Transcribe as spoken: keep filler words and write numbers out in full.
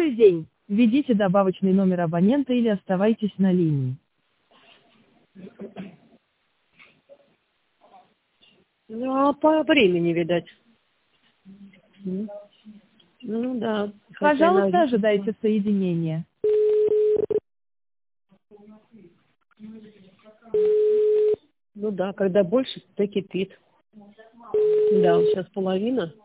Добрый день. Введите добавочный номер абонента или оставайтесь на линии. Ну, а по времени, видать. М. Ну да. хотя Пожалуйста, на- ожидайте соединения. Ну да, когда больше, то кипит. Да, вот сейчас половина.